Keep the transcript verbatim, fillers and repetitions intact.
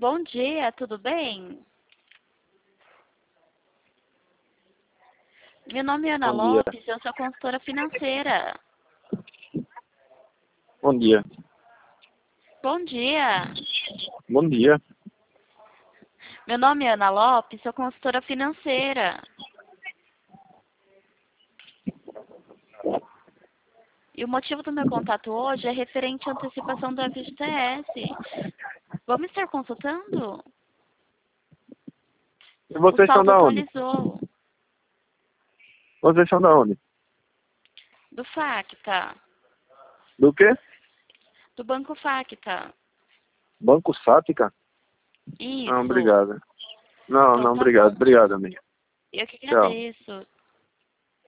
Bom dia, tudo bem? Meu nome é Ana Bom dia. Lopes, eu sou consultora financeira. Bom dia. Bom dia. Bom dia. Meu nome é Ana Lopes, sou consultora financeira. E o motivo do meu contato hoje é referente à antecipação do F G T S. Vamos estar consultando? E O vocês são saldo da onde? atualizou. Vocês são da onde? Do Facta. Do quê? Do Banco Facta. Banco Sática? Não, Isso. obrigado. Não, Então não, tá obrigado. bom. Obrigado, amigo. Eu que Tchau. agradeço.